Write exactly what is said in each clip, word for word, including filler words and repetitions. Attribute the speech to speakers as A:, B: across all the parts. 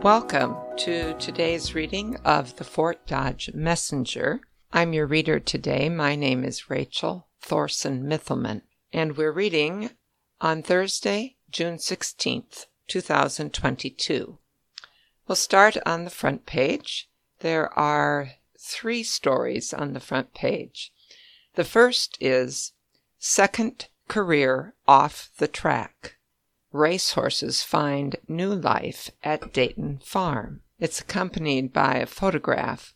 A: Welcome to today's reading of the Fort Dodge Messenger. I'm your reader today. My name is Rachel Thorson Mithelman, and we're reading on Thursday, June sixteenth, two thousand twenty-two. We'll start on the front page. There are three stories on the front page. The first is Second Career Off the Track. Racehorses find new life at Dayton Farm. It's accompanied by a photograph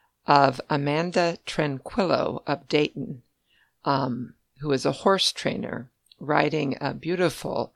A: of Amanda Tranquillo of Dayton, um, who is a horse trainer, riding a beautiful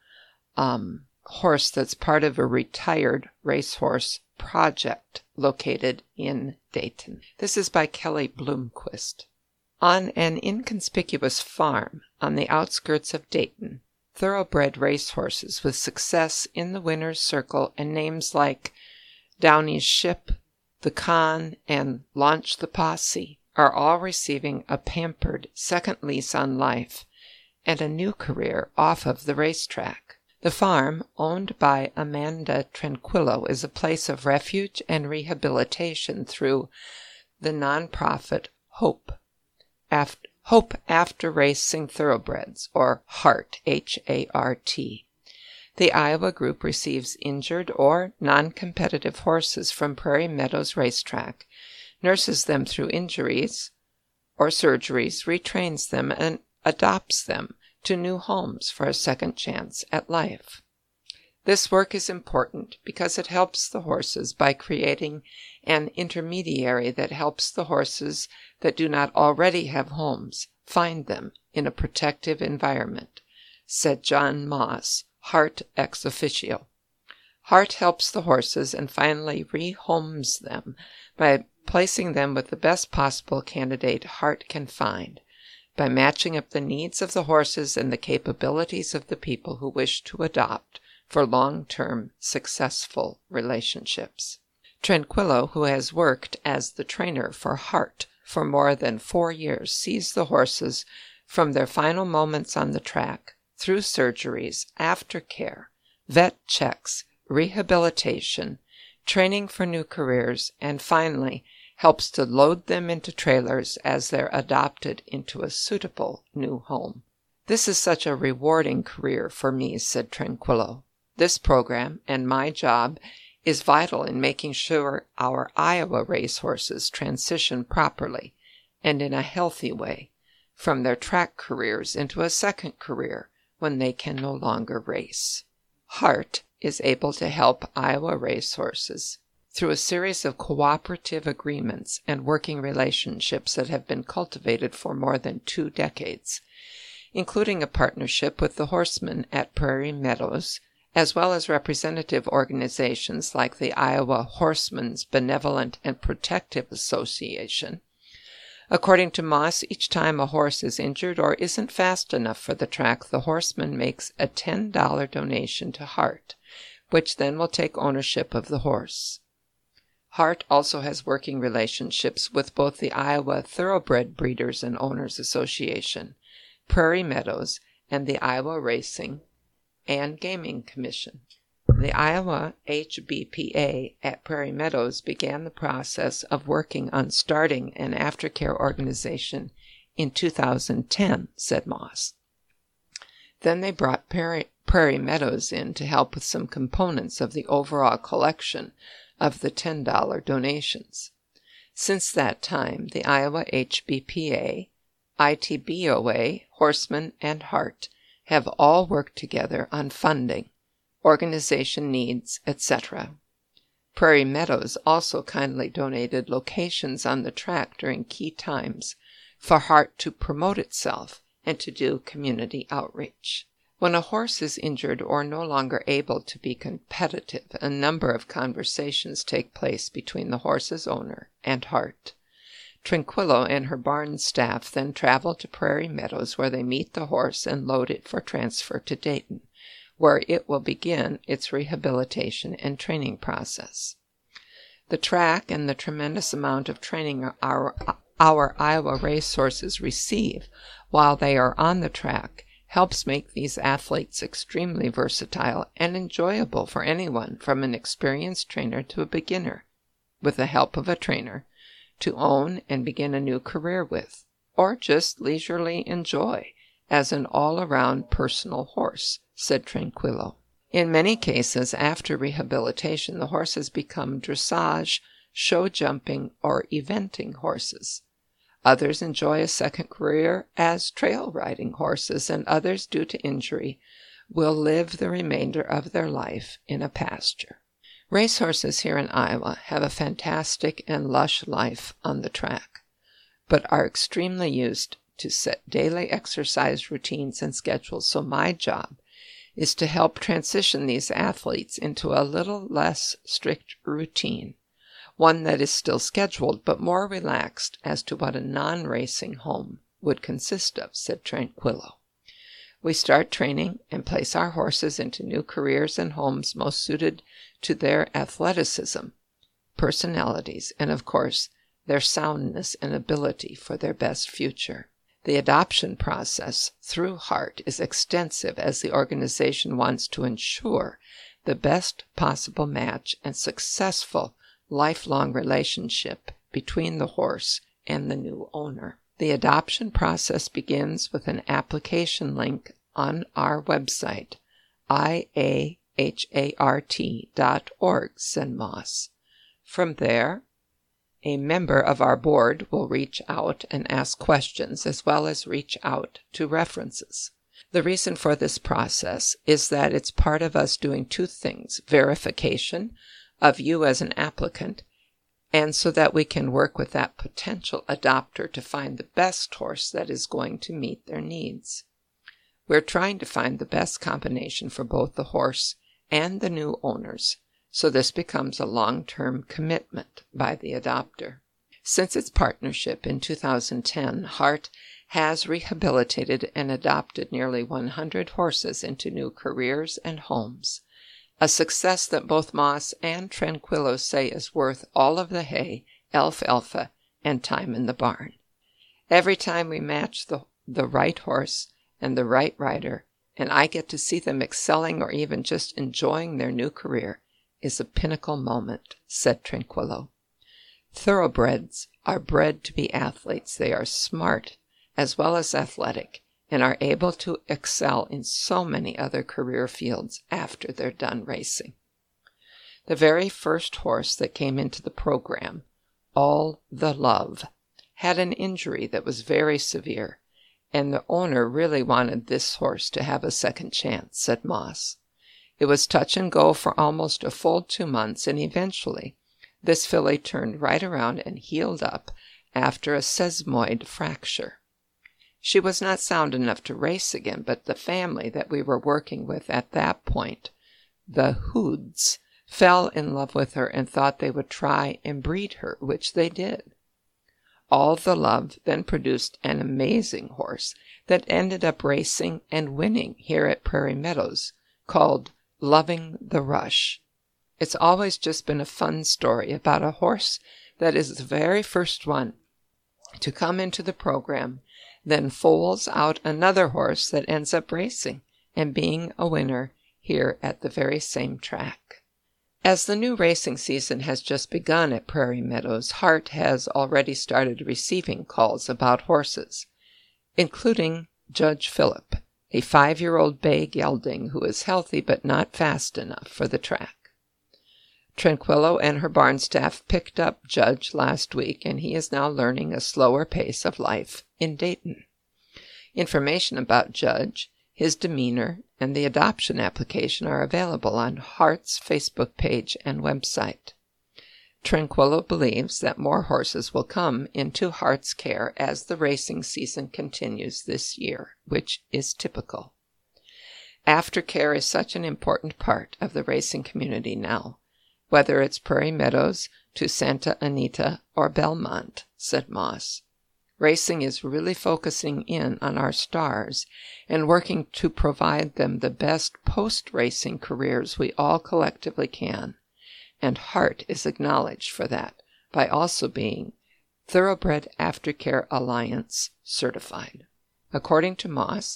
A: um, horse that's part of a retired racehorse project located in Dayton. This is by Kelly Bloomquist. On an inconspicuous farm on the outskirts of Dayton, thoroughbred racehorses with success in the winner's circle and names like Downey's Ship, The Con, and Launch the Posse are all receiving a pampered second lease on life and a new career off of the racetrack. The farm, owned by Amanda Tranquillo, is a place of refuge and rehabilitation through the nonprofit Hope. After Hope After Racing Thoroughbreds, or HART, H A R T. The Iowa group receives injured or non-competitive horses from Prairie Meadows Racetrack, nurses them through injuries or surgeries, retrains them, and adopts them to new homes for a second chance at life. This work is important because it helps the horses by creating an intermediary that helps the horses that do not already have homes find them in a protective environment, said John Moss, HART ex officio. HART helps the horses and finally rehomes them by placing them with the best possible candidate HART can find, by matching up the needs of the horses and the capabilities of the people who wish to adopt for long-term successful relationships. Tranquillo, who has worked as the trainer for HART for more than four years, sees the horses from their final moments on the track, through surgeries, aftercare, vet checks, rehabilitation, training for new careers, and finally helps to load them into trailers as they're adopted into a suitable new home. This is such a rewarding career for me, said Tranquillo. This program and my job is vital in making sure our Iowa racehorses transition properly and in a healthy way from their track careers into a second career when they can no longer race. HART is able to help Iowa racehorses through a series of cooperative agreements and working relationships that have been cultivated for more than two decades, including a partnership with the horsemen at Prairie Meadows, as well as representative organizations like the Iowa Horsemen's Benevolent and Protective Association. According to Moss, each time a horse is injured or isn't fast enough for the track, the horseman makes a ten dollars donation to HART, which then will take ownership of the horse. HART also has working relationships with both the Iowa Thoroughbred Breeders and Owners Association, Prairie Meadows, and the Iowa Racing and Gaming Commission. The Iowa H B P A at Prairie Meadows began the process of working on starting an aftercare organization in two thousand ten, said Moss. Then they brought Prairie, Prairie Meadows in to help with some components of the overall collection of the ten dollars donations. Since that time, the Iowa H B P A, I T B O A, Horsemen, and HART have all worked together on funding, organization needs, et cetera. Prairie Meadows also kindly donated locations on the track during key times for HART to promote itself and to do community outreach. When a horse is injured or no longer able to be competitive, a number of conversations take place between the horse's owner and HART. Tranquillo and her barn staff then travel to Prairie Meadows, where they meet the horse and load it for transfer to Dayton, where it will begin its rehabilitation and training process. The track and the tremendous amount of training our, our Iowa racehorses receive while they are on the track helps make these athletes extremely versatile and enjoyable for anyone from an experienced trainer to a beginner, with the help of a trainer, to own and begin a new career with, or just leisurely enjoy as an all-around personal horse, said Tranquillo. In many cases, after rehabilitation, the horses become dressage, show jumping, or eventing horses. Others enjoy a second career as trail riding horses, and others, due to injury, will live the remainder of their life in a pasture. Racehorses here in Iowa have a fantastic and lush life on the track, but are extremely used to set daily exercise routines and schedules, so my job is to help transition these athletes into a little less strict routine, one that is still scheduled but more relaxed as to what a non-racing home would consist of, said Tranquillo. We start training and place our horses into new careers and homes most suited to their athleticism, personalities, and of course, their soundness and ability for their best future. The adoption process through Heart is extensive, as the organization wants to ensure the best possible match and successful lifelong relationship between the horse and the new owner. The adoption process begins with an application link on our website, I A H A R T dot org, said Moss. From there, a member of our board will reach out and ask questions, as well as reach out to references. The reason for this process is that it's part of us doing two things: verification of you as an applicant, and so that we can work with that potential adopter to find the best horse that is going to meet their needs. We're trying to find the best combination for both the horse and the new owners, so this becomes a long-term commitment by the adopter. Since its partnership in two thousand ten, Heart has rehabilitated and adopted nearly one hundred horses into new careers and homes, a success that both Moss and Tranquillo say is worth all of the hay, alfalfa, and time in the barn. Every time we match the, the right horse and the right rider, and I get to see them excelling or even just enjoying their new career, is a pinnacle moment, said Tranquillo. Thoroughbreds are bred to be athletes. They are smart as well as athletic, and are able to excel in so many other career fields after they're done racing. The very first horse that came into the program, All the Love, had an injury that was very severe, and the owner really wanted this horse to have a second chance, said Moss. It was touch and go for almost a full two months, and eventually this filly turned right around and healed up after a sesamoid fracture. She was not sound enough to race again, but the family that we were working with at that point, the Hoods, fell in love with her and thought they would try and breed her, which they did. All the Love then produced an amazing horse that ended up racing and winning here at Prairie Meadows, called Loving the Rush. It's always just been a fun story about a horse that is the very first one to come into the program, then foals out another horse that ends up racing and being a winner here at the very same track. As the new racing season has just begun at Prairie Meadows, Heart has already started receiving calls about horses, including Judge Phillip, a five-year-old bay gelding who is healthy but not fast enough for the track. Tranquillo and her barn staff picked up Judge last week, and he is now learning a slower pace of life in Dayton. Information about Judge, his demeanor, and the adoption application are available on Heart's Facebook page and website. Tranquillo believes that more horses will come into Heart's care as the racing season continues this year, which is typical. Aftercare is such an important part of the racing community now, whether it's Prairie Meadows to Santa Anita or Belmont, said Moss. Racing is really focusing in on our stars and working to provide them the best post-racing careers we all collectively can, and Heart is acknowledged for that by also being Thoroughbred Aftercare Alliance certified. According to Moss,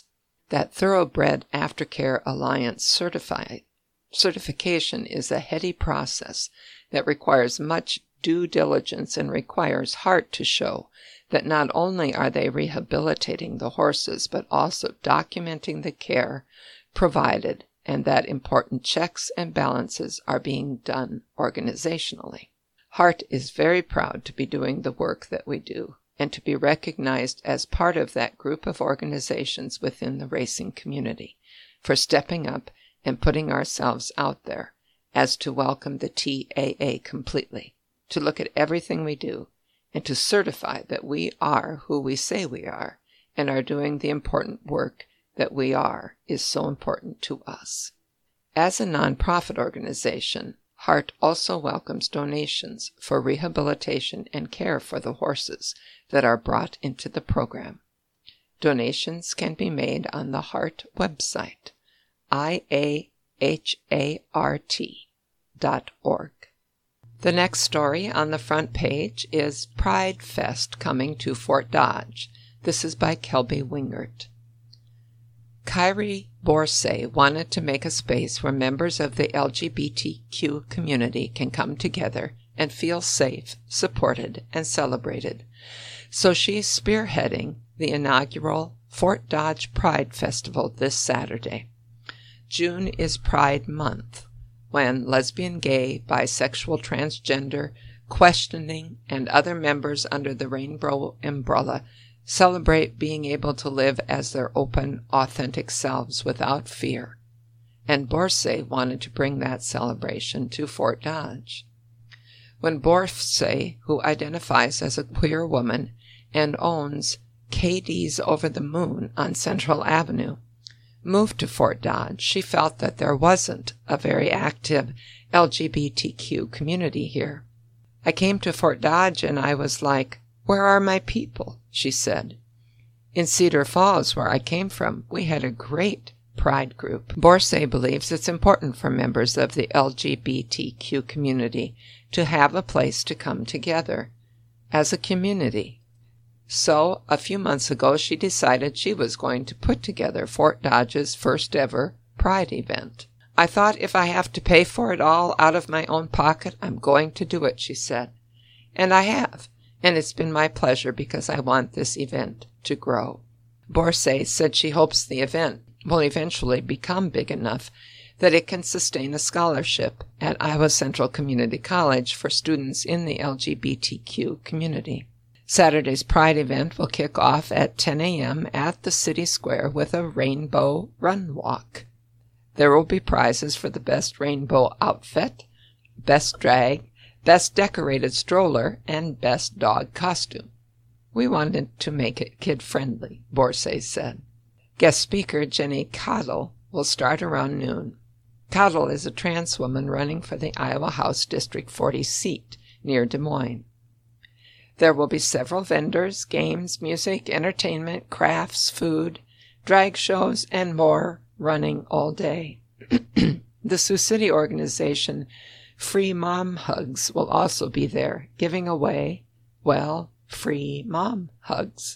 A: that Thoroughbred Aftercare Alliance certified, certification is a heady process that requires much due diligence and requires heart to show that not only are they rehabilitating the horses, but also documenting the care provided and that important checks and balances are being done organizationally. Heart is very proud to be doing the work that we do and to be recognized as part of that group of organizations within the racing community for stepping up and putting ourselves out there as to welcome the T A A completely, to look at everything we do, and to certify that we are who we say we are and are doing the important work that we are is so important to us. As a nonprofit organization, Heart also welcomes donations for rehabilitation and care for the horses that are brought into the program. Donations can be made on the Heart website, I A H A R T dot org. The next story on the front page is Pride Fest coming to Fort Dodge. This is by Kelby Wingert. Kyrie Borsay wanted to make a space where members of the L G B T Q community can come together and feel safe, supported, and celebrated. So she's spearheading the inaugural Fort Dodge Pride Festival this Saturday. June is Pride Month, when lesbian, gay, bisexual, transgender, questioning, and other members under the rainbow umbrella celebrate being able to live as their open, authentic selves without fear. And Borsay wanted to bring that celebration to Fort Dodge. When Borsay, who identifies as a queer woman and owns K D's Over the Moon on Central Avenue, moved to Fort Dodge, she felt that there wasn't a very active L G B T Q community here. I came to Fort Dodge and I was like, where are my people? She said. In Cedar Falls, where I came from, we had a great pride group. Borsay believes it's important for members of the L G B T Q community to have a place to come together as a community. So, a few months ago, she decided she was going to put together Fort Dodge's first ever Pride event. I thought if I have to pay for it all out of my own pocket, I'm going to do it, she said. And I have, and it's been my pleasure because I want this event to grow. Borsay said she hopes the event will eventually become big enough that it can sustain a scholarship at Iowa Central Community College for students in the L G B T Q community. Saturday's Pride event will kick off at ten a.m. at the City Square with a rainbow run walk. There will be prizes for the best rainbow outfit, best drag, best decorated stroller, and best dog costume. We wanted to make it kid-friendly, Borsay said. Guest speaker Jenny Cottle will start around noon. Cottle is a trans woman running for the Iowa House District forty seat near Des Moines. There will be several vendors, games, music, entertainment, crafts, food, drag shows, and more running all day. The Sioux City organization Free Mom Hugs will also be there, giving away, well, free mom hugs.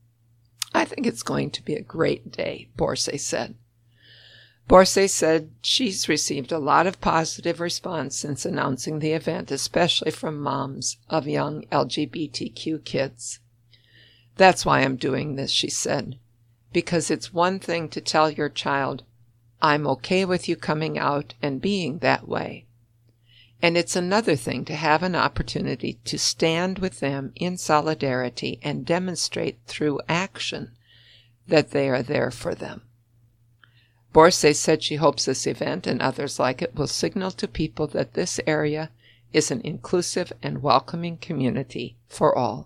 A: I think it's going to be a great day, Borsay said. Borsay said she's received a lot of positive response since announcing the event, especially from moms of young L G B T Q kids. That's why I'm doing this, she said, because it's one thing to tell your child, I'm okay with you coming out and being that way. And it's another thing to have an opportunity to stand with them in solidarity and demonstrate through action that they are there for them. Borsay said she hopes this event and others like it will signal to people that this area is an inclusive and welcoming community for all.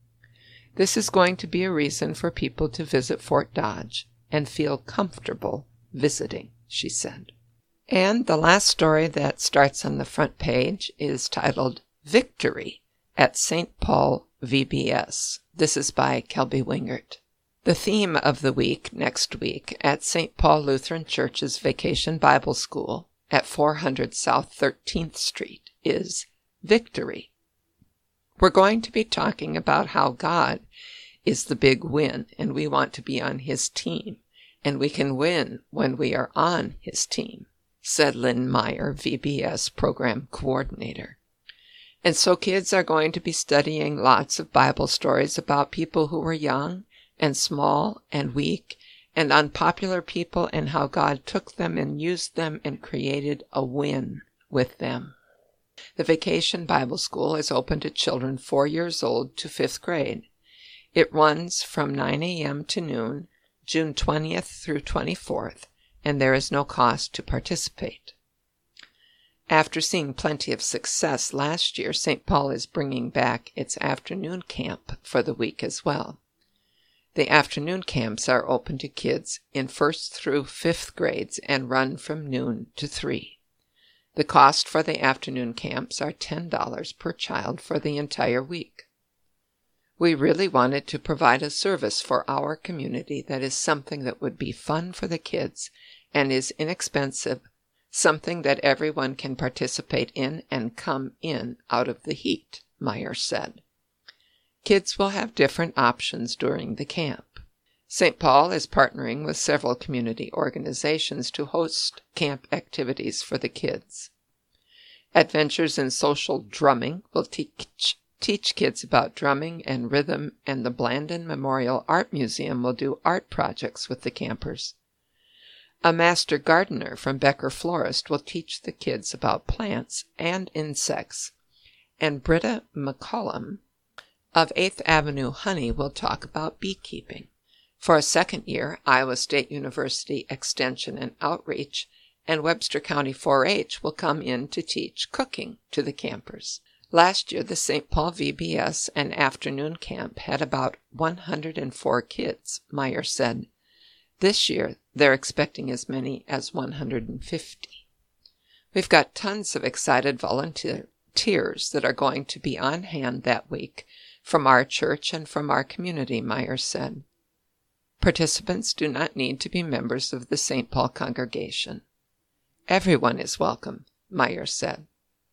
A: This is going to be a reason for people to visit Fort Dodge and feel comfortable visiting, she said. And the last story that starts on the front page is titled Victory at Saint Paul V B S. This is by Kelby Wingert. The theme of the week next week at Saint Paul Lutheran Church's Vacation Bible School at four hundred South thirteenth Street is Victory. We're going to be talking about how God is the big win and we want to be on His team, and we can win when we are on his team, said Lynn Meyer, V B S program coordinator. And so kids are going to be studying lots of Bible stories about people who were young and small and weak and unpopular people, and how God took them and used them and created a win with them. The Vacation Bible School is open to children four years old to fifth grade. It runs from nine a.m. to noon, June twentieth through twenty-fourth, and there is no cost to participate. After seeing plenty of success last year, Saint Paul is bringing back its afternoon camp for the week as well. The afternoon camps are open to kids in first through fifth grades and run from noon to three. The cost for the afternoon camps are ten dollars per child for the entire week. We really wanted to provide a service for our community that is something that would be fun for the kids and is inexpensive, something that everyone can participate in and come in out of the heat, Meyer said. Kids will have different options during the camp. Saint Paul is partnering with several community organizations to host camp activities for the kids. Adventures in Social Drumming will teach, teach kids about drumming and rhythm, and the Blandon Memorial Art Museum will do art projects with the campers. A master gardener from Becker Florist will teach the kids about plants and insects, and Britta McCollum of eighth Avenue Honey will talk about beekeeping. For a second year, Iowa State University Extension and Outreach and Webster County four H will come in to teach cooking to the campers. Last year, the Saint Paul V B S and afternoon camp had about one hundred four kids, Meyer said. This year, they're expecting as many as one hundred fifty. We've got tons of excited volunteers that are going to be on hand that week from our church and from our community, Meyer said. Participants do not need to be members of the Saint Paul congregation. Everyone is welcome, Meyer said.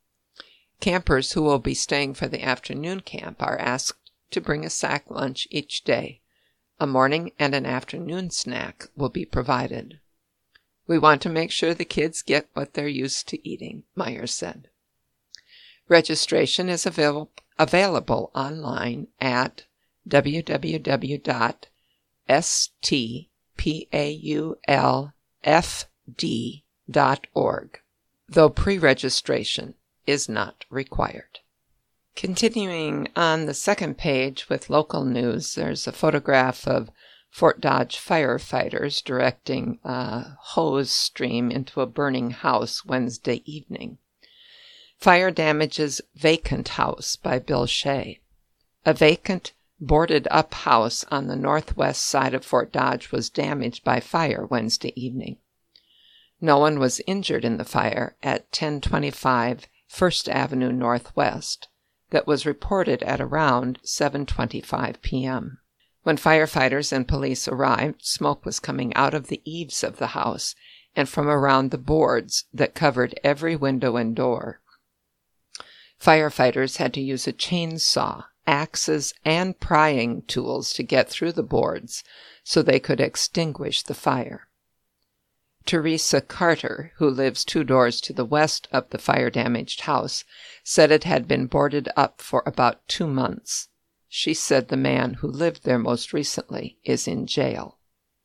A: Campers who will be staying for the afternoon camp are asked to bring a sack lunch each day. A morning and an afternoon snack will be provided. We want to make sure the kids get what they're used to eating, Meyer said. Registration is available available online at w w w dot s t paul f d dot org, though pre-registration is not required. Continuing on the second page with local news, there's a photograph of Fort Dodge firefighters directing a hose stream into a burning house Wednesday evening. Fire damages vacant house by Bill Shea. A vacant, boarded-up house on the northwest side of Fort Dodge was damaged by fire Wednesday evening. No one was injured in the fire at ten twenty-five First Avenue Northwest that was reported at around seven twenty-five p.m. When firefighters and police arrived, smoke was coming out of the eaves of the house and from around the boards that covered every window and door. Firefighters had to use a chainsaw, axes, and prying tools to get through the boards so they could extinguish the fire. Teresa Carter, who lives two doors to the west of the fire-damaged house, said it had been boarded up for about two months. She said the man who lived there most recently is in jail.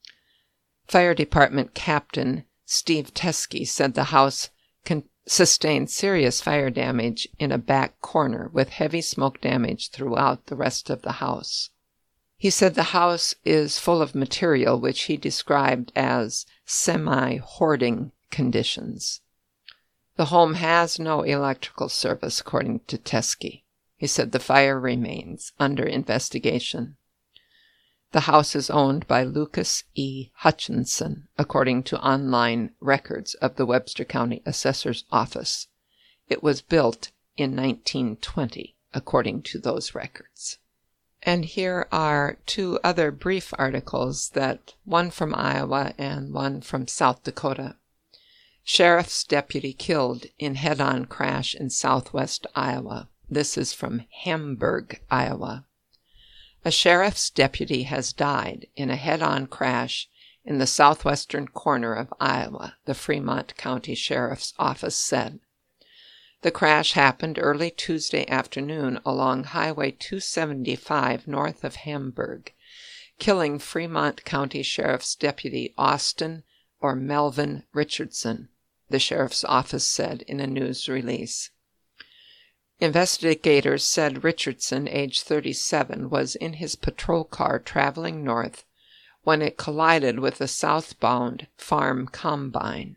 A: Fire Department Captain Steve Teskey said the house con- sustained serious fire damage in a back corner with heavy smoke damage throughout the rest of the house. He said the house is full of material which he described as semi-hoarding conditions. The home has no electrical service, according to Teskey. He said the fire remains under investigation. The house is owned by Lucas E. Hutchinson, according to online records of the Webster County Assessor's Office. It was built in nineteen twenty, according to those records. And here are two other brief articles, that one from Iowa and one from South Dakota. Sheriff's deputy killed in head-on crash in southwest Iowa. This is from Hamburg, Iowa. A sheriff's deputy has died in a head-on crash in the southwestern corner of Iowa, the Fremont County Sheriff's Office said. The crash happened early Tuesday afternoon along Highway two seventy-five north of Hamburg, killing Fremont County Sheriff's Deputy Austin or Melvin Richardson, the sheriff's office said in a news release. Investigators said Richardson, age thirty-seven, was in his patrol car traveling north when it collided with a southbound farm combine.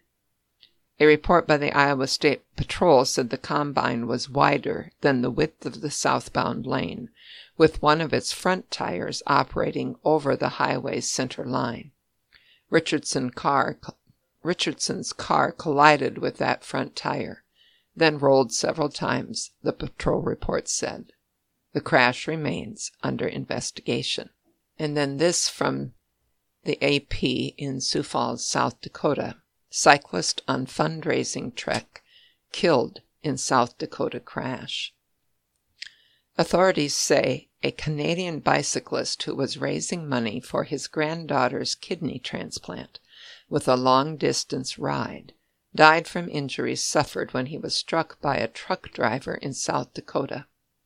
A: A report by the Iowa State Patrol said the combine was wider than the width of the southbound lane, with one of its front tires operating over the highway's center line. Richardson car, Richardson's car collided with that front tire, then rolled several times, the patrol report said. The crash remains under investigation. And then this from the A P in Sioux Falls, South Dakota. Cyclist on fundraising trek killed in South Dakota crash. Authorities say a Canadian bicyclist who was raising money for his granddaughter's kidney transplant with a long-distance ride died from injuries suffered when he was struck by a truck driver in South Dakota.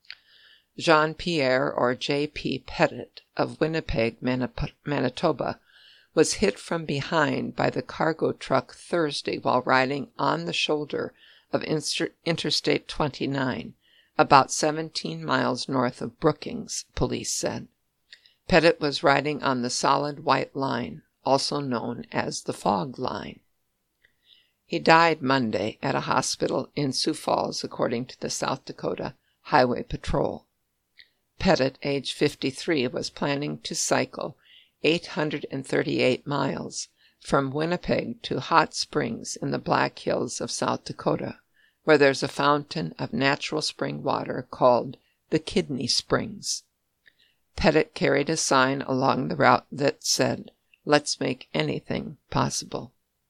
A: Jean-Pierre, or J P Pettit, of Winnipeg, Manitoba, was hit from behind by the cargo truck Thursday while riding on the shoulder of Interstate twenty-nine, about seventeen miles north of Brookings, police said. Pettit was riding on the solid white line, also known as the fog line. He died Monday at a hospital in Sioux Falls, according to the South Dakota Highway Patrol. Pettit, age fifty-three, was planning to cycle eight hundred thirty-eight miles from Winnipeg to Hot Springs in the Black Hills of South Dakota, where there's a fountain of natural spring water called the Kidney Springs. Pettit carried a sign along the route that said, "Let's make anything possible."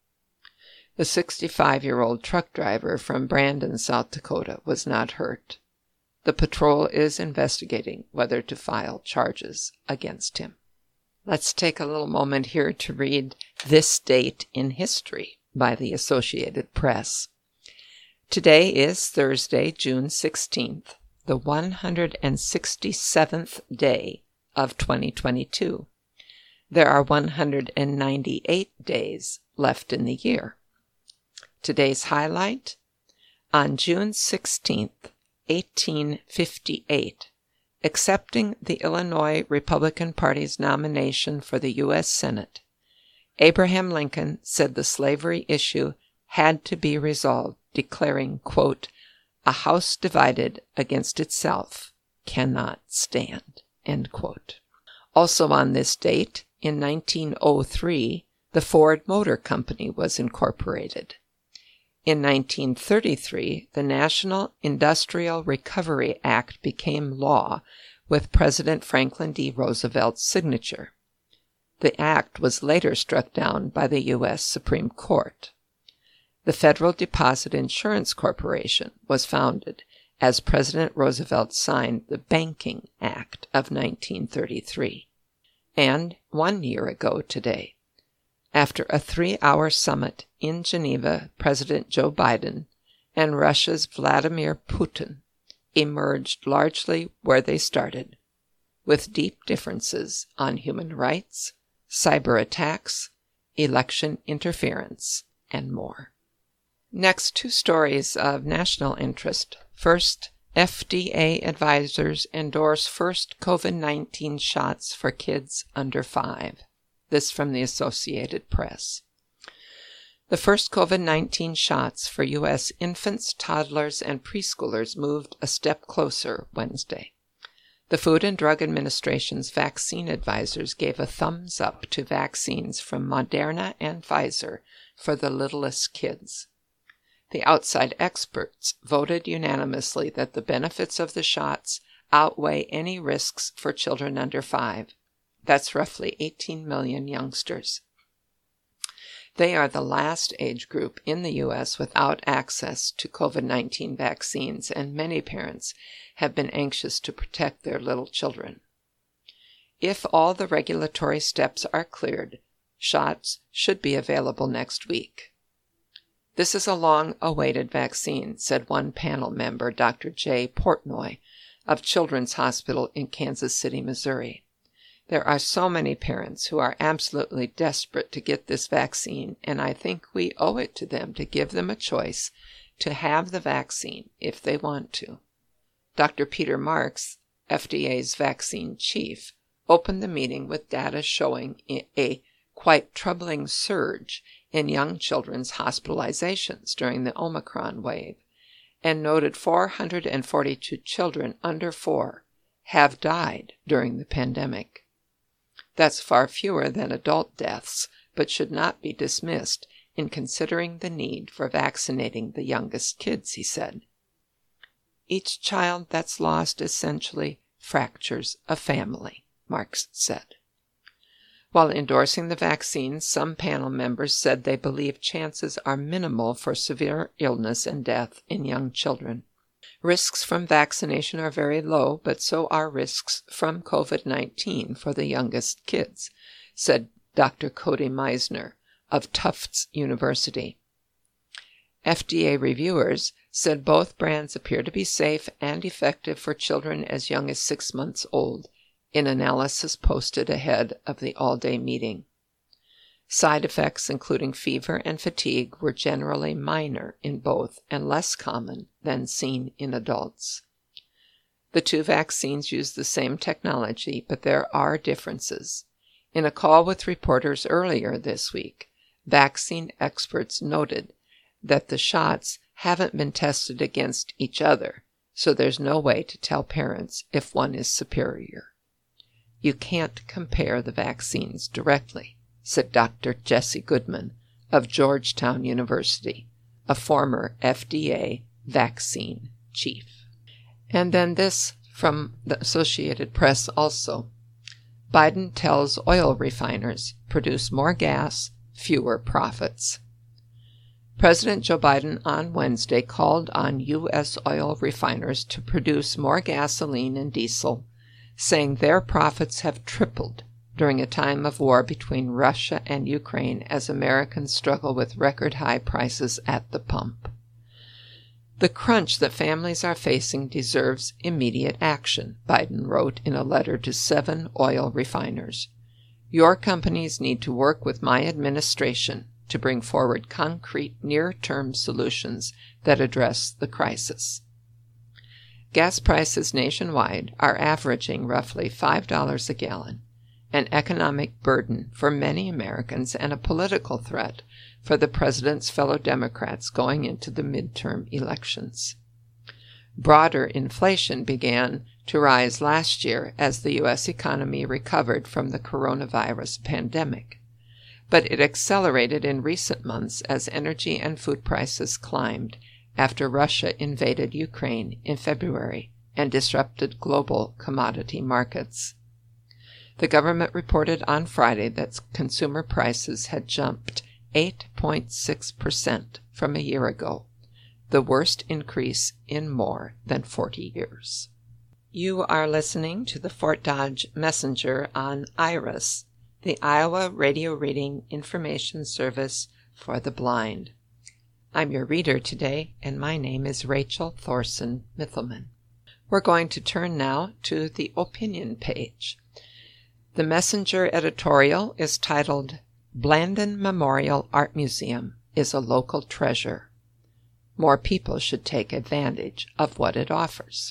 A: The sixty-five-year-old truck driver from Brandon, South Dakota, was not hurt. The patrol is investigating whether to file charges against him. Let's take a little moment here to read This Date in History by the Associated Press. Today is Thursday, June sixteenth, the one hundred sixty-seventh day of twenty twenty-two. There are one hundred ninety-eight days left in the year. Today's highlight: on June sixteenth, eighteen fifty-eight, accepting the Illinois Republican Party's nomination for the U S Senate, Abraham Lincoln said the slavery issue had to be resolved, declaring, quote, "A house divided against itself cannot stand," end quote. Also on this date, in nineteen oh three, the Ford Motor Company was incorporated. In nineteen thirty-three, the National Industrial Recovery Act became law with President Franklin D. Roosevelt's signature. The act was later struck down by the U S Supreme Court. The Federal Deposit Insurance Corporation was founded as President Roosevelt signed the Banking Act of nineteen thirty-three. And one year ago today, after a three-hour summit in Geneva, President Joe Biden and Russia's Vladimir Putin emerged largely where they started, with deep differences on human rights, cyber attacks, election interference, and more. Next, two stories of national interest. First, F D A advisors endorse first COVID nineteen shots for kids under five. This from the Associated Press. The first COVID nineteen shots for U S infants, toddlers, and preschoolers moved a step closer Wednesday. The Food and Drug Administration's vaccine advisors gave a thumbs up to vaccines from Moderna and Pfizer for the littlest kids. The outside experts voted unanimously that the benefits of the shots outweigh any risks for children under five. That's roughly eighteen million youngsters. They are the last age group in the U S without access to COVID nineteen vaccines, and many parents have been anxious to protect their little children. If all the regulatory steps are cleared, Shots should be available next week. This is a long-awaited vaccine, said one panel member, Doctor Jay Portnoy, of Children's Hospital in Kansas City, Missouri. There are so many parents who are absolutely desperate to get this vaccine, and I think we owe it to them to give them a choice to have the vaccine if they want to. Doctor Peter Marks, F D A's vaccine chief, opened the meeting with data showing a quite troubling surge in young children's hospitalizations during the Omicron wave, and noted four hundred forty-two children under four have died during the pandemic. That's far fewer than adult deaths, but should not be dismissed in considering the need for vaccinating the youngest kids, he said. Each child that's lost essentially fractures a family, Marks said. While endorsing the vaccine, some panel members said they believe chances are minimal for severe illness and death in young children. Risks from vaccination are very low, but so are risks from covid nineteen for the youngest kids, said Doctor Cody Meisner of Tufts University. F D A reviewers said both brands appear to be safe and effective for children as young as six months old, in analysis posted ahead of the all-day meeting. Side effects, including fever and fatigue, were generally minor in both and less common than seen in adults. The two vaccines use the same technology, but there are differences. In a call with reporters earlier this week, vaccine experts noted that the shots haven't been tested against each other, so there's no way to tell parents if one is superior. You can't compare the vaccines directly, said Doctor Jesse Goodman of Georgetown University, a former F D A vaccine chief. And then this from the Associated Press also. Biden tells oil refiners produce more gas, fewer profits. President Joe Biden on Wednesday called on U S oil refiners to produce more gasoline and diesel, saying their profits have tripled during a time of war between Russia and Ukraine as Americans struggle with record-high prices at the pump. The crunch that families are facing deserves immediate action, Biden wrote in a letter to seven oil refiners. Your companies need to work with my administration to bring forward concrete near-term solutions that address the crisis. Gas prices nationwide are averaging roughly five dollars a gallon, an economic burden for many Americans and a political threat for the president's fellow Democrats going into the midterm elections. Broader inflation began to rise last year as the U S economy recovered from the coronavirus pandemic, but it accelerated in recent months as energy and food prices climbed after Russia invaded Ukraine in February and disrupted global commodity markets. The government reported on Friday that consumer prices had jumped eight point six percent from a year ago, the worst increase in more than forty years. You are listening to the Fort Dodge Messenger on IRIS, the Iowa Radio Reading Information Service for the Blind. I'm your reader today, and my name is Rachel Thorson Mithelman. We're going to turn now to the opinion page. The Messenger editorial is titled, Blandin Memorial Art Museum is a Local Treasure. More people should take advantage of what it offers.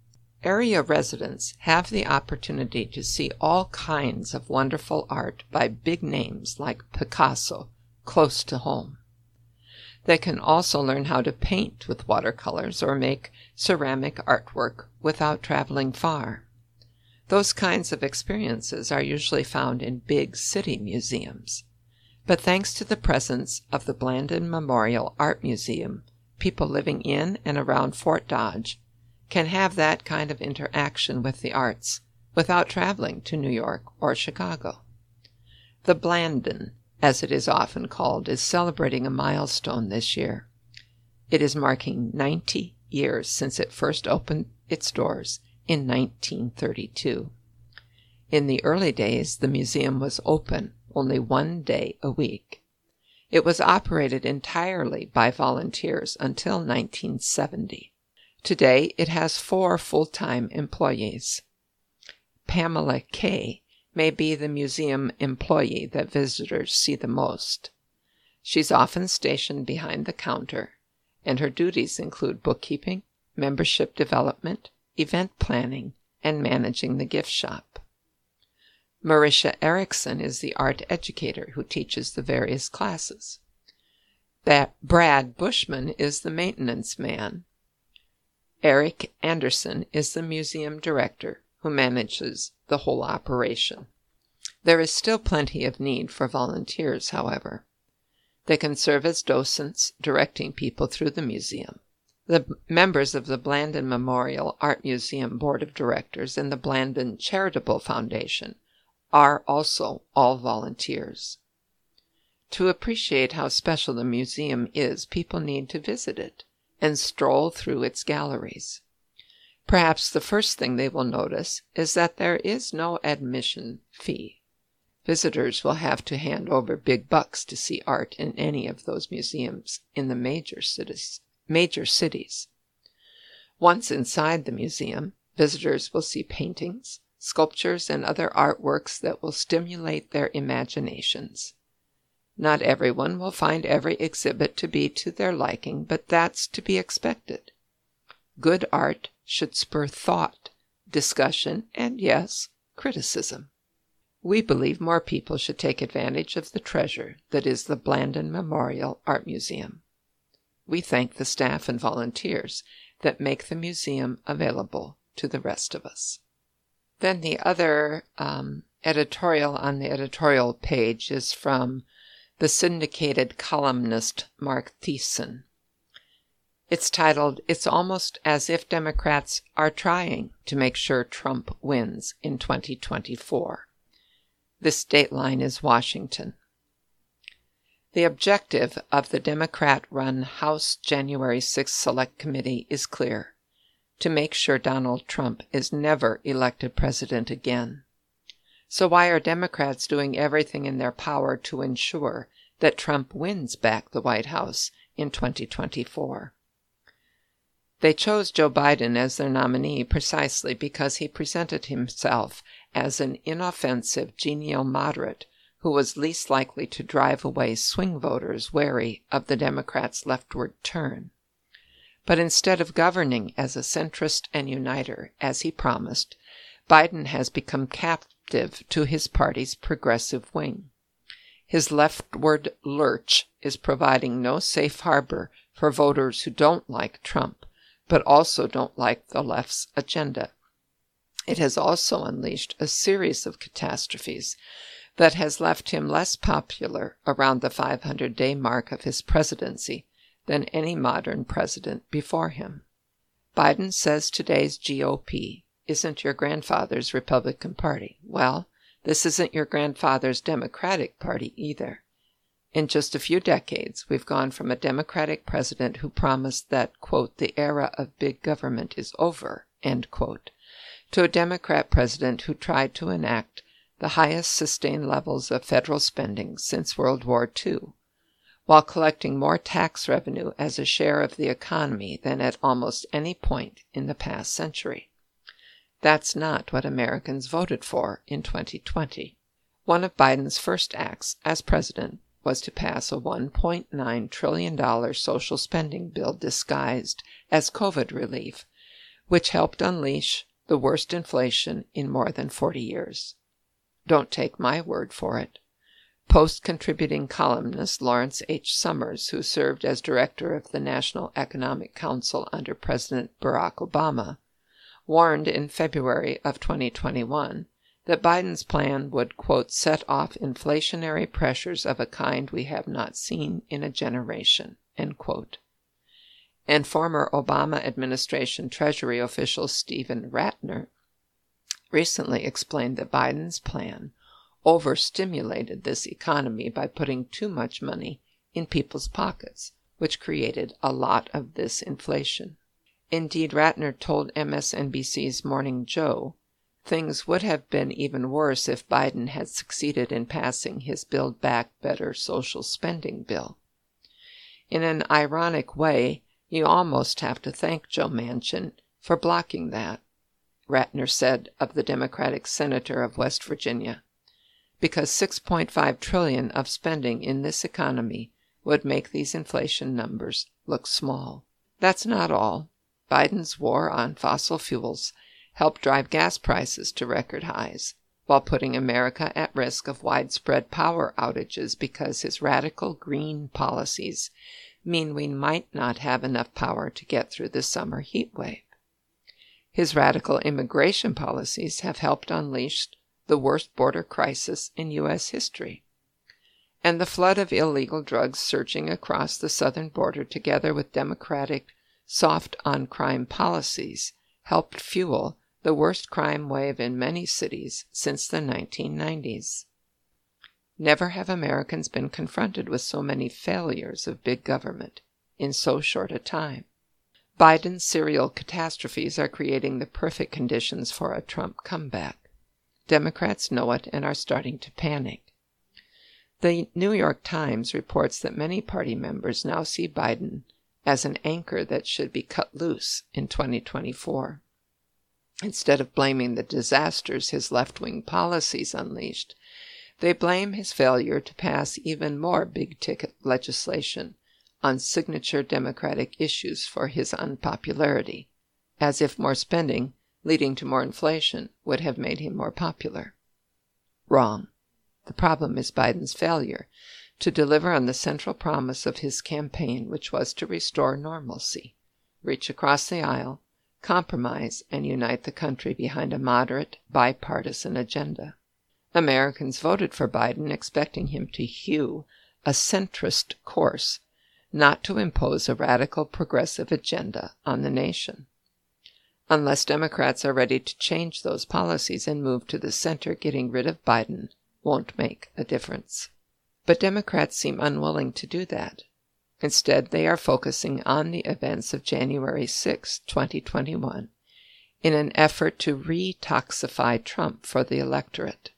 A: Area residents have the opportunity to see all kinds of wonderful art by big names like Picasso close to home. They can also learn how to paint with watercolors or make ceramic artwork without traveling far. Those kinds of experiences are usually found in big city museums. But thanks to the presence of the Blandin Memorial Art Museum, people living in and around Fort Dodge can have that kind of interaction with the arts without traveling to New York or Chicago. The Blandin, as it is often called, is celebrating a milestone this year. It is marking ninety years since it first opened its doors in nineteen thirty-two. In the early days, the museum was open only one day a week. It was operated entirely by volunteers until nineteen seventy. Today, it has four full-time employees. Pamela Kay may be the museum employee that visitors see the most. She's often stationed behind the counter, and her duties include bookkeeping, membership development, event planning, and managing the gift shop. Marisha Erickson is the art educator who teaches the various classes. Ba- Brad Bushman is the maintenance man. Eric Anderson is the museum director who manages the whole operation. There is still plenty of need for volunteers, however. They can serve as docents, directing people through the museum. The members of the Blandin Memorial Art Museum Board of Directors and the Blandin Charitable Foundation are also all volunteers. To appreciate how special the museum is, people need to visit it and stroll through its galleries. Perhaps the first thing they will notice is that there is no admission fee. Visitors will have to hand over big bucks to see art in any of those museums in the major cities. Major cities. Once inside the museum, visitors will see paintings, sculptures, and other artworks that will stimulate their imaginations. Not everyone will find every exhibit to be to their liking, but that's to be expected. Good art should spur thought, discussion, and, yes, criticism. We believe more people should take advantage of the treasure that is the Blandin Memorial Art Museum. We thank the staff and volunteers that make the museum available to the rest of us. Then the other um, editorial on the editorial page is from the syndicated columnist Mark Thiessen. It's titled, "It's Almost as If Democrats Are Trying to Make Sure Trump Wins in twenty twenty-four. This dateline is Washington. The objective of the Democrat-run House January sixth Select Committee is clear: to make sure Donald Trump is never elected president again. So why are Democrats doing everything in their power to ensure that Trump wins back the White House in twenty twenty-four? They chose Joe Biden as their nominee precisely because he presented himself as an inoffensive, genial moderate who was least likely to drive away swing voters wary of the Democrats' leftward turn. But instead of governing as a centrist and uniter, as he promised, Biden has become captive to his party's progressive wing. His leftward lurch is providing no safe harbor for voters who don't like Trump, but also don't like the left's agenda. It has also unleashed a series of catastrophes that has left him less popular around the five hundred day mark of his presidency than any modern president before him. Biden says today's G O P isn't your grandfather's Republican Party. Well, this isn't your grandfather's Democratic Party either. In just a few decades, we've gone from a Democratic president who promised that, quote, the era of big government is over, end quote, to a Democrat president who tried to enact the highest sustained levels of federal spending since World War Two, while collecting more tax revenue as a share of the economy than at almost any point in the past century. That's not what Americans voted for in twenty twenty. One of Biden's first acts as president was to pass a one point nine trillion dollars social spending bill disguised as COVID relief, which helped unleash the worst inflation in more than forty years. Don't take my word for it. Post-contributing columnist Lawrence H. Summers, who served as director of the National Economic Council under President Barack Obama, warned in February of twenty twenty-one that Biden's plan would, quote, set off inflationary pressures of a kind we have not seen in a generation, end quote. And former Obama administration Treasury official Stephen Ratner recently explained that Biden's plan overstimulated this economy by putting too much money in people's pockets, which created a lot of this inflation. Indeed, Ratner told M S N B C's Morning Joe things would have been even worse if Biden had succeeded in passing his Build Back Better social spending bill. In an ironic way, you almost have to thank Joe Manchin for blocking that, Ratner said of the Democratic senator of West Virginia, because six point five trillion dollars of spending in this economy would make these inflation numbers look small. That's not all. Biden's war on fossil fuels helped drive gas prices to record highs, while putting America at risk of widespread power outages because his radical green policies mean we might not have enough power to get through the summer heat wave. His radical immigration policies have helped unleash the worst border crisis in U S history. And the flood of illegal drugs surging across the southern border, together with Democratic soft-on-crime policies, helped fuel the worst crime wave in many cities since the nineteen nineties. Never have Americans been confronted with so many failures of big government in so short a time. Biden's serial catastrophes are creating the perfect conditions for a Trump comeback. Democrats know it and are starting to panic. The New York Times reports that many party members now see Biden as an anchor that should be cut loose in twenty twenty-four. Instead of blaming the disasters his left-wing policies unleashed, they blame his failure to pass even more big-ticket legislation on signature Democratic issues for his unpopularity, as if more spending leading to more inflation would have made him more popular. Wrong. The problem is Biden's failure to deliver on the central promise of his campaign, which was to restore normalcy, reach across the aisle, compromise, and unite the country behind a moderate, bipartisan agenda. Americans voted for Biden expecting him to hew a centrist course, not to impose a radical progressive agenda on the nation. Unless Democrats are ready to change those policies and move to the center, getting rid of Biden won't make a difference. But Democrats seem unwilling to do that. Instead, they are focusing on the events of January sixth, twenty twenty-one, in an effort to re-toxify Trump for the electorate.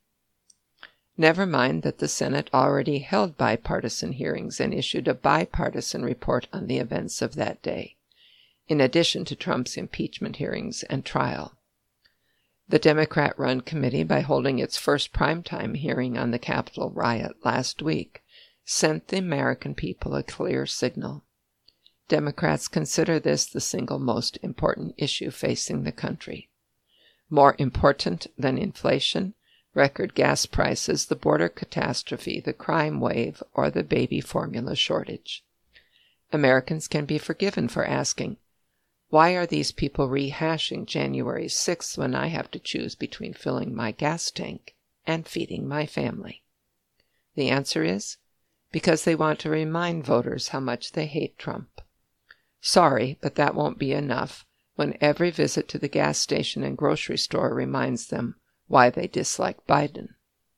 A: Never mind that the Senate already held bipartisan hearings and issued a bipartisan report on the events of that day, in addition to Trump's impeachment hearings and trial. The Democrat-run committee, by holding its first primetime hearing on the Capitol riot last week, sent the American people a clear signal. Democrats consider this the single most important issue facing the country. More important than inflation, record gas prices, the border catastrophe, the crime wave, or the baby formula shortage. Americans can be forgiven for asking, why are these people rehashing January sixth when I have to choose between filling my gas tank and feeding my family? The answer is, because they want to remind voters how much they hate Trump. Sorry, but that won't be enough when every visit to the gas station and grocery store reminds them why they dislike Biden.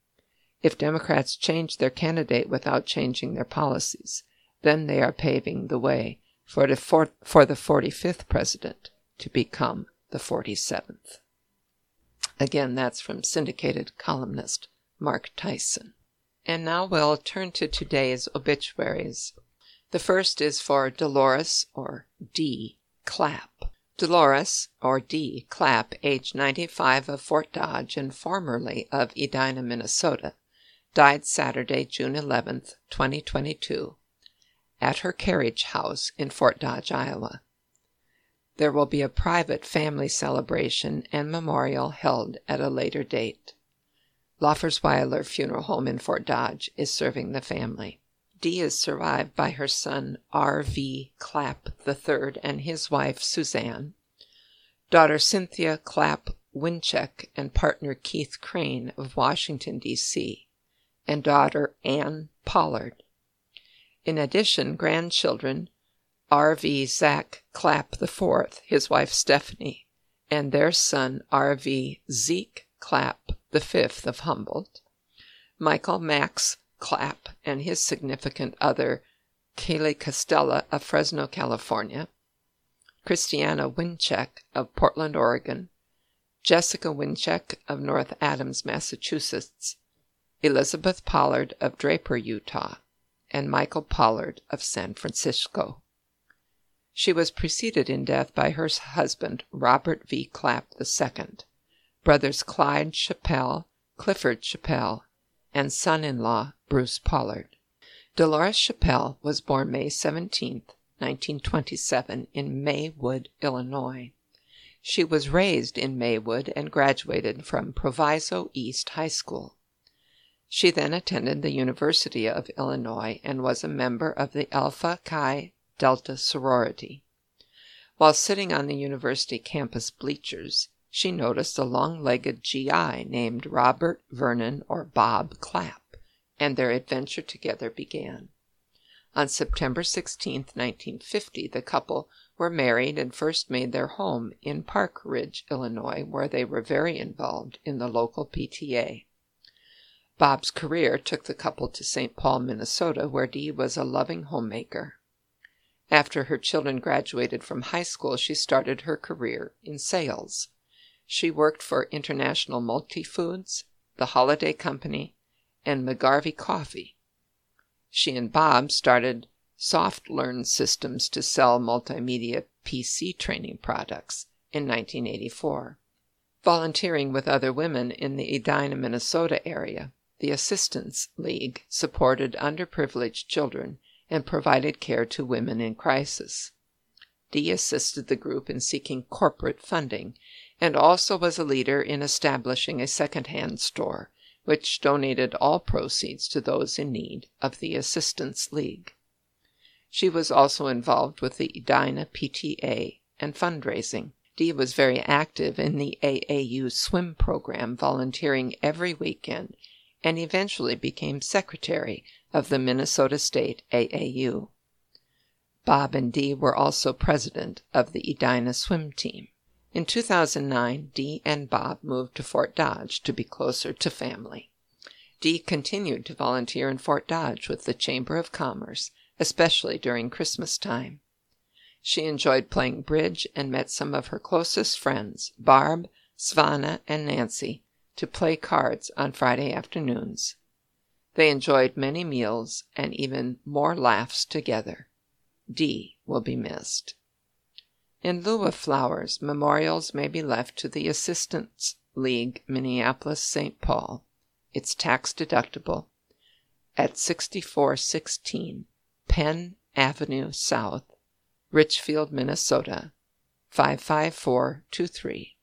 A: If Democrats change their candidate without changing their policies, then they are paving the way for the, for, for the forty-fifth president to become the forty-seventh. Again, that's from syndicated columnist Mark Tyson. And now we'll turn to today's obituaries. The first is for Dolores, or D. Clapp. Dolores, or D. Clapp, age ninety-five, of Fort Dodge and formerly of Edina, Minnesota, died Saturday, June eleventh, twenty twenty-two, at her carriage house in Fort Dodge, Iowa. There will be a private family celebration and memorial held at a later date. Laufersweiler Funeral Home in Fort Dodge is serving the family. Dee is survived by her son R V Clapp the third and his wife Suzanne, daughter Cynthia Clapp Winchek and partner Keith Crane of Washington, D C, and daughter Ann Pollard. In addition, grandchildren R V Zach Clapp the fourth, his wife Stephanie, and their son R V Zeke Clapp the fifth of Humboldt, Michael Max Clapp and his significant other Kaylee Costella of Fresno, California, Christiana Winchek of Portland, Oregon, Jessica Winchek of North Adams, Massachusetts, Elizabeth Pollard of Draper, Utah, and Michael Pollard of San Francisco. She was preceded in death by her husband, Robert V. Clapp the Second, brothers Clyde Chappell, Clifford Chappell, and son-in-law Bruce Pollard. Dolores Chappell was born May seventeenth, nineteen twenty-seven, in Maywood, Illinois. She was raised in Maywood and graduated from Proviso East High School. She then attended the University of Illinois and was a member of the Alpha Chi Delta sorority. While sitting on the university campus bleachers, she noticed a long-legged G I named Robert Vernon or Bob Clapp, and their adventure together began. On September sixteenth, nineteen fifty, the couple were married and first made their home in Park Ridge, Illinois, where they were very involved in the local P T A. Bob's career took the couple to Saint Paul, Minnesota, where Dee was a loving homemaker. After her children graduated from high school, she started her career in sales. She worked for International Multifoods, the Holiday Company, and McGarvey Coffee. She and Bob started Soft Learn Systems to sell multimedia P C training products in nineteen eighty-four. Volunteering with other women in the Edina, Minnesota area, the Assistance League supported underprivileged children and provided care to women in crisis. Dee assisted the group in seeking corporate funding and also was a leader in establishing a second-hand store, which donated all proceeds to those in need of the Assistance League. She was also involved with the Edina P T A and fundraising. Dee was very active in the A A U swim program, volunteering every weekend, and eventually became secretary of the Minnesota State A A U. Bob and Dee were also president of the Edina swim team. In two thousand nine, Dee and Bob moved to Fort Dodge to be closer to family. Dee continued to volunteer in Fort Dodge with the Chamber of Commerce, especially during Christmas time. She enjoyed playing bridge and met some of her closest friends, Barb, Svana, and Nancy, to play cards on Friday afternoons. They enjoyed many meals and even more laughs together. Dee will be missed. In lieu of flowers, memorials may be left to the Assistance League, Minneapolis, Saint Paul. It's tax-deductible at sixty-four sixteen Penn Avenue South, Richfield, Minnesota, five five four two three,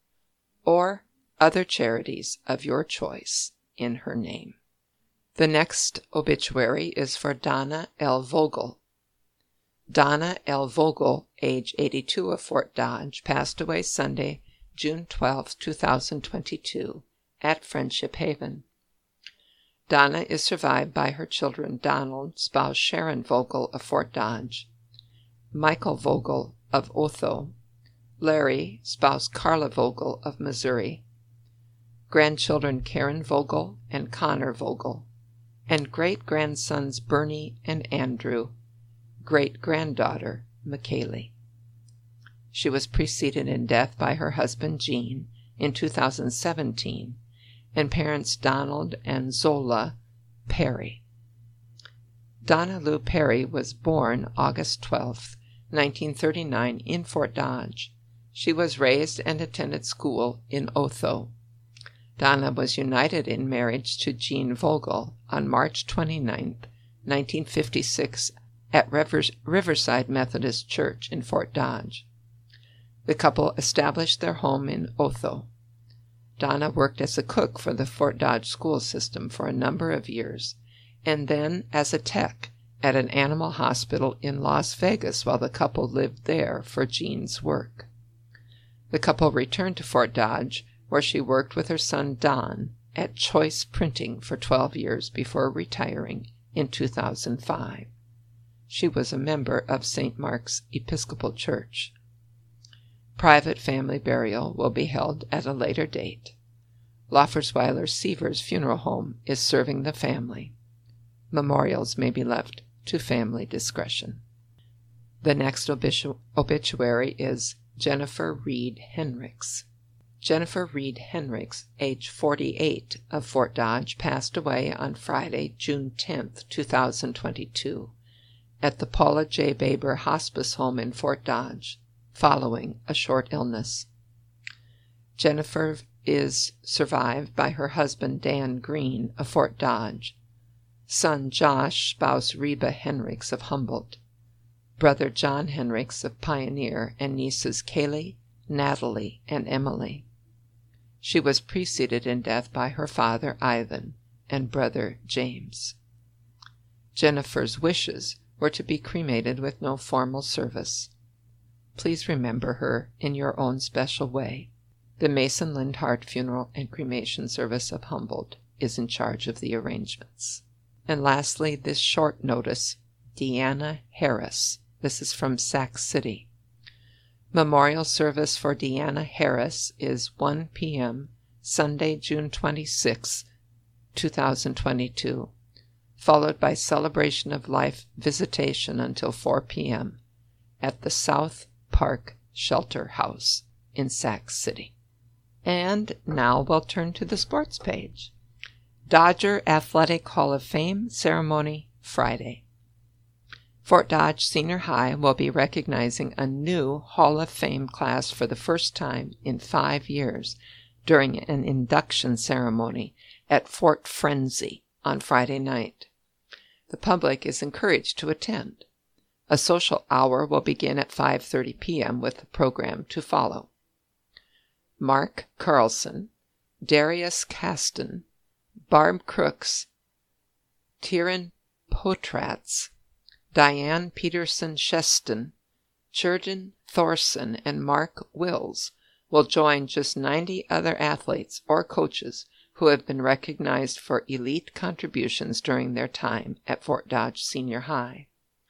A: or other charities of your choice in her name. The next obituary is for Donna L. Vogel. Donna L. Vogel, age eighty-two, of Fort Dodge, passed away Sunday, June twelfth, two thousand twenty-two, at Friendship Haven. Donna is survived by her children Donald, spouse Sharon Vogel of Fort Dodge, Michael Vogel of Otho, Larry, spouse Carla Vogel of Missouri, grandchildren Karen Vogel and Connor Vogel, and great-grandsons Bernie and Andrew, great-granddaughter McKaylee. She was preceded in death by her husband Gene in two thousand seventeen and parents Donald and Zola Perry. Donna Lou Perry was born August twelfth, nineteen thirty-nine, in Fort Dodge. She was raised and attended school in Otho. Donna was united in marriage to Gene Vogel on March twenty-ninth, nineteen fifty-six, at Rivers- Riverside Methodist Church in Fort Dodge. The couple established their home in Otho. Donna worked as a cook for the Fort Dodge school system for a number of years, and then as a tech at an animal hospital in Las Vegas while the couple lived there for Gene's work. The couple returned to Fort Dodge, where she worked with her son Don at Choice Printing for twelve years before retiring in two thousand five. She was a member of Saint Mark's Episcopal Church. Private family burial will be held at a later date. Loffersweiler Seavers Funeral Home is serving the family. Memorials may be left to family discretion. The next obitu- obituary is Jennifer Reed Henricks. Jennifer Reed Henricks, age forty-eight, of Fort Dodge, passed away on Friday, June tenth, two thousand twenty-two, at the Paula J. Baber Hospice Home in Fort Dodge, following a short illness. Jennifer is survived by her husband Dan Green of Fort Dodge, son Josh, spouse Reba Henricks of Humboldt, brother John Henricks of Pioneer, and nieces Kaylee, Natalie, and Emily. She was preceded in death by her father Ivan and brother James. Jennifer's wishes were to be cremated with no formal service. Please remember her in your own special way. The Mason Lindhart Funeral and Cremation Service of Humboldt is in charge of the arrangements. And lastly, this short notice, Deanna Harris. This is from Sac City. Memorial service for Deanna Harris is one p.m. Sunday, June twenty-sixth, two thousand twenty-two, followed by celebration of life visitation until four p.m. at the South Park Shelter House in Sac City. And now we'll turn to the sports page. Dodger Athletic Hall of Fame ceremony Friday. Fort Dodge Senior High will be recognizing a new Hall of Fame class for the first time in five years during an induction ceremony at Fort Frenzy on Friday night. The public is encouraged to attend. A social hour will begin at five thirty p.m. with the program to follow. Mark Carlson, Darius Caston, Barb Crooks, Tyron Potratz, Diane Peterson-Sheston, Churden Thorson, and Mark Wills will join just ninety other athletes or coaches who have been recognized for elite contributions during their time at Fort Dodge Senior High.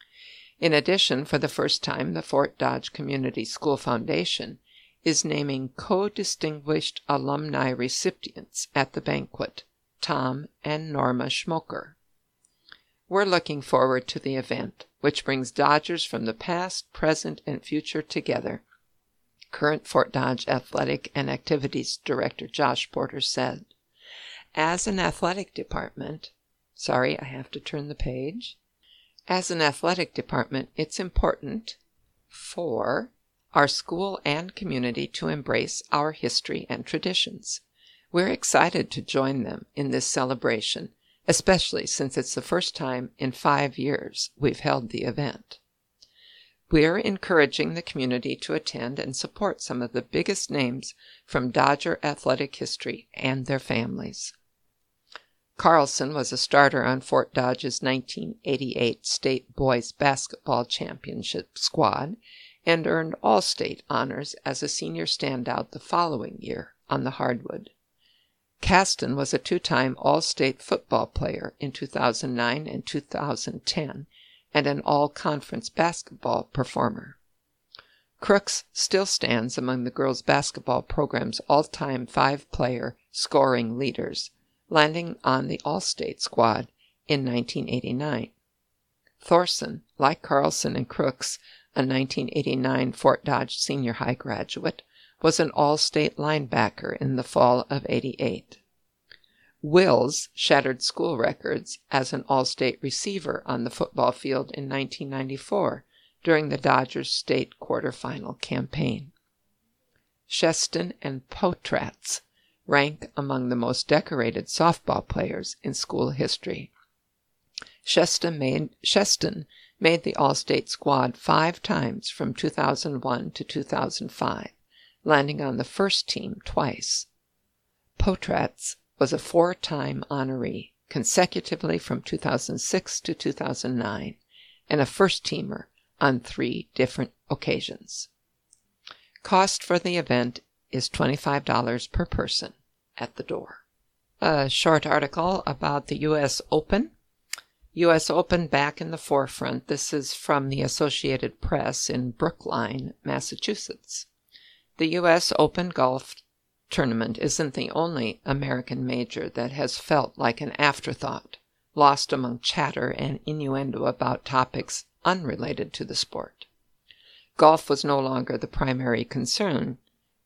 A: In addition, for the first time, the Fort Dodge Community School Foundation is naming co-distinguished alumni recipients at the banquet, Tom and Norma Schmoker. We're looking forward to the event, which brings Dodgers from the past, present, and future together, current Fort Dodge Athletic and Activities Director Josh Porter said. As an athletic department, sorry, I have to turn the page. As an athletic department, it's important for our school and community to embrace our history and traditions. We're excited to join them in this celebration, especially since it's the first time in five years we've held the event. We're encouraging the community to attend and support some of the biggest names from Dodger athletic history and their families. Carlson was a starter on Fort Dodge's nineteen eighty-eight State Boys Basketball Championship squad and earned All-State honors as a senior standout the following year on the hardwood. Caston was a two-time All-State football player in two thousand nine and two thousand ten and an all-conference basketball performer. Crooks still stands among the girls' basketball program's all-time five-player scoring leaders, landing on the All-State squad in nineteen eighty-nine. Thorson, like Carlson and Crooks, a nineteen eighty-nine Fort Dodge Senior High graduate, was an All-State linebacker in the fall of eighty-eight. Wills shattered school records as an All-State receiver on the football field in nineteen ninety-four during the Dodgers state quarterfinal campaign. Sheston and Potratz rank among the most decorated softball players in school history. Sheston made, Sheston made the All-State squad five times from two thousand one to two thousand five, landing on the first team twice. Potratz was a four-time honoree, consecutively from two thousand six to two thousand nine, and a first-teamer on three different occasions. Cost for the event is twenty-five dollars per person at the door. A short article about the U S Open. U S Open back in the forefront. This is from the Associated Press in Brookline, Massachusetts. The U S Open Golf Tournament isn't the only American major that has felt like an afterthought, lost among chatter and innuendo about topics unrelated to the sport. Golf was no longer the primary concern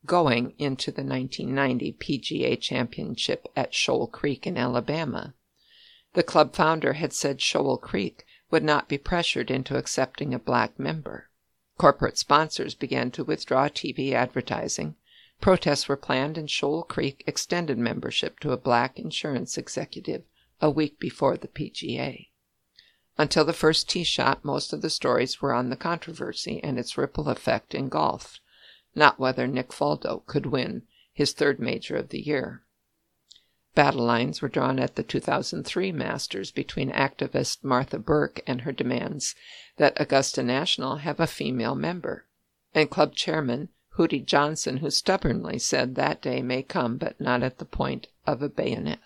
A: going into the nineteen ninety P G A Championship at Shoal Creek in Alabama. The club founder had said Shoal Creek would not be pressured into accepting a black member. Corporate sponsors began to withdraw T V advertising. Protests were planned, and Shoal Creek extended membership to a black insurance executive a week before the P G A. Until the first tee shot, most of the stories were on the controversy and its ripple effect in golf, not whether Nick Faldo could win his third major of the year. Battle lines were drawn at the two thousand three Masters between activist Martha Burke and her demands that Augusta National have a female member, and club chairman Hootie Johnson, who stubbornly said that day may come but not at the point of a bayonet.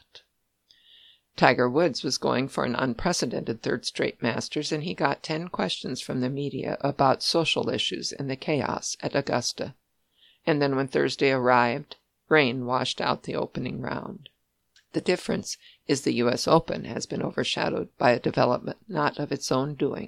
A: Tiger Woods was going for an unprecedented third straight Masters, and he got ten questions from the media about social issues and the chaos at Augusta. And then when Thursday arrived, rain washed out the opening round. The difference is the U S Open has been overshadowed by a development not of its own doing.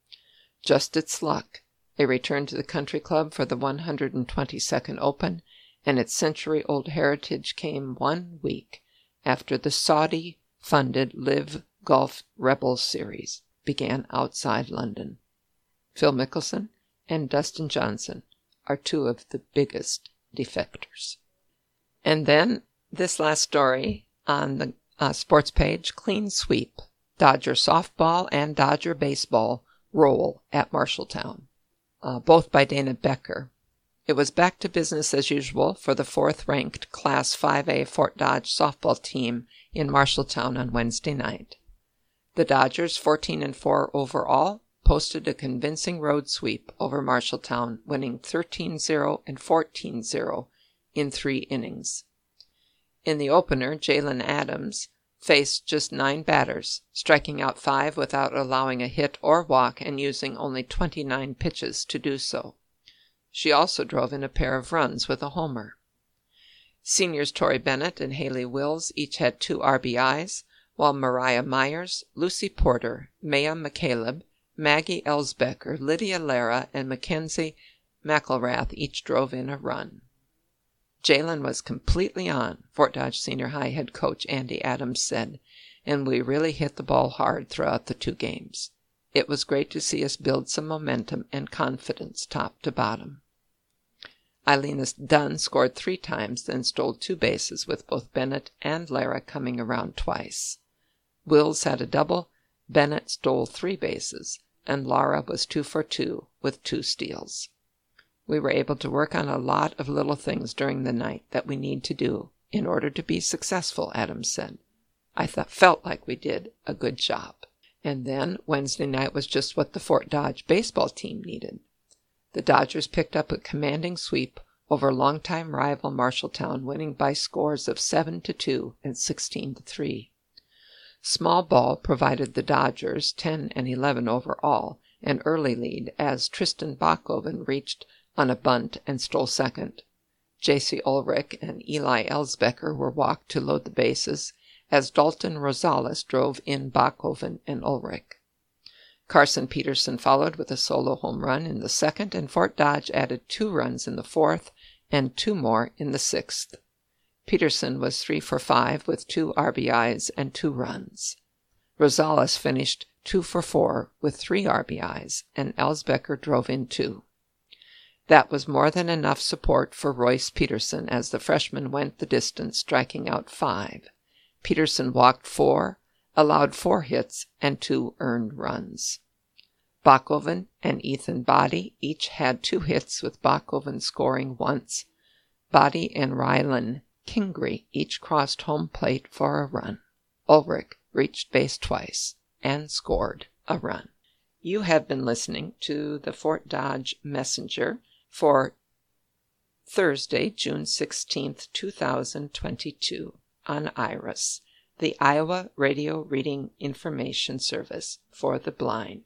A: Just its luck, a return to the country club for the one hundred twenty-second Open, and its century-old heritage came one week after the Saudi-funded Live Golf Rebels series began outside London. Phil Mickelson and Dustin Johnson are two of the biggest defectors. And then this last story on the uh, sports page, clean sweep. Dodger softball and Dodger baseball roll at Marshalltown, uh, both by Dana Becker. It was back to business as usual for the fourth-ranked Class five A Fort Dodge softball team in Marshalltown on Wednesday night. The Dodgers, fourteen and four overall, posted a convincing road sweep over Marshalltown, winning thirteen zero and fourteen zero in three innings. In the opener, Jalen Adams faced just nine batters, striking out five without allowing a hit or walk and using only twenty-nine pitches to do so. She also drove in a pair of runs with a homer. Seniors Tori Bennett and Haley Wills each had two R B Is, while Mariah Myers, Lucy Porter, Maya McCaleb, Maggie Elsbecker, Lydia Lara, and Mackenzie McElrath each drove in a run. Jalen was completely on, Fort Dodge Senior High head coach Andy Adams said, and we really hit the ball hard throughout the two games. It was great to see us build some momentum and confidence top to bottom. Eileen Dunn scored three times, then stole two bases, with both Bennett and Lara coming around twice. Wills had a double, Bennett stole three bases, and Lara was two for two with two steals. We were able to work on a lot of little things during the night that we need to do in order to be successful, Adams said. I th- felt like we did a good job. And then Wednesday night was just what the Fort Dodge baseball team needed. The Dodgers picked up a commanding sweep over longtime rival Marshalltown, winning by scores of seven to two and sixteen to three. Small ball provided the Dodgers, ten and eleven overall, an early lead as Tristan Bachhoven reached on a bunt and stole second. J C Ulrich and Eli Elsbecker were walked to load the bases as Dalton Rosales drove in Bachhoven and Ulrich. Carson Peterson followed with a solo home run in the second, and Fort Dodge added two runs in the fourth and two more in the sixth. Peterson was three for five with two R B Is and two runs. Rosales finished two for four with three R B Is, and Elsbecker drove in two. That was more than enough support for Royce Peterson as the freshman went the distance, striking out five. Peterson walked four, allowed four hits, and two earned runs. Bachhoven and Ethan Body each had two hits, with Bachhoven scoring once. Body and Rylan Kingery each crossed home plate for a run. Ulrich reached base twice and scored a run. You have been listening to the Fort Dodge Messenger for Thursday, June sixteenth, two thousand twenty-two, on IRIS, the Iowa Radio Reading Information Service for the Blind.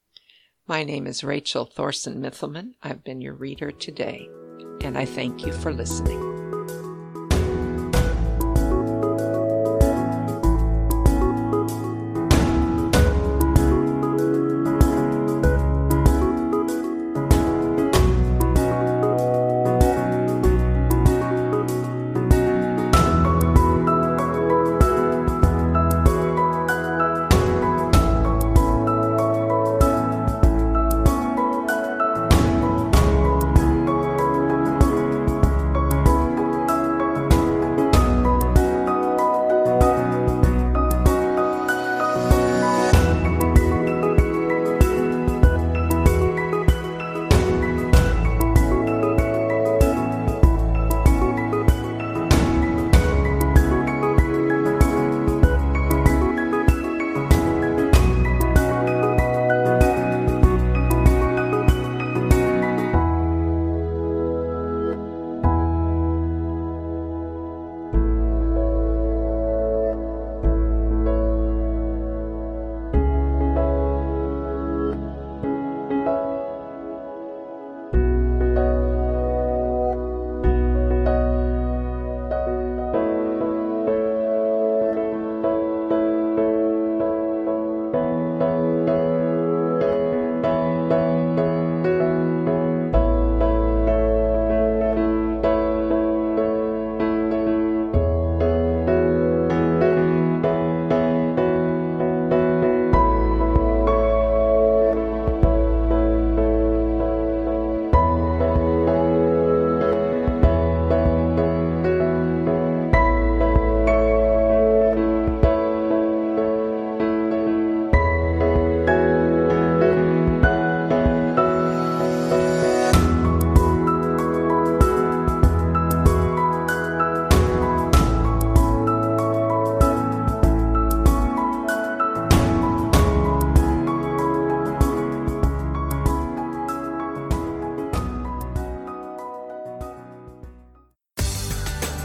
A: My name is Rachel Thorson Mithelman. I've been your reader today, and I thank you for listening.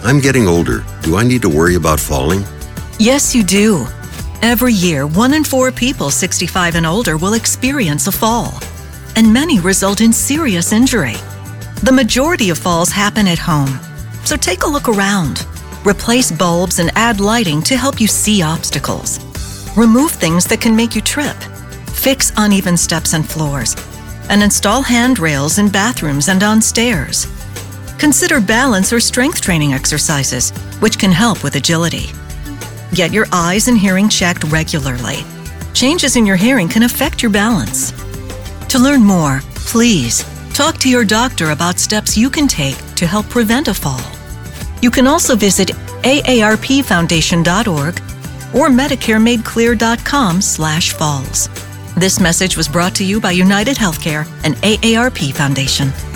B: I'm getting older. Do I need to worry about falling?
C: Yes, you do. Every year, one in four people sixty-five and older will experience a fall, and many result in serious injury. The majority of falls happen at home, so take a look around. Replace bulbs and add lighting to help you see obstacles. Remove things that can make you trip. Fix uneven steps and floors, and install handrails in bathrooms and on stairs. Consider balance or strength training exercises, which can help with agility. Get your eyes and hearing checked regularly. Changes in your hearing can affect your balance. To learn more, please talk to your doctor about steps you can take to help prevent a fall. You can also visit A A R P foundation dot org or medicare made clear dot com slash falls. This message was brought to you by United Healthcare and A A R P Foundation.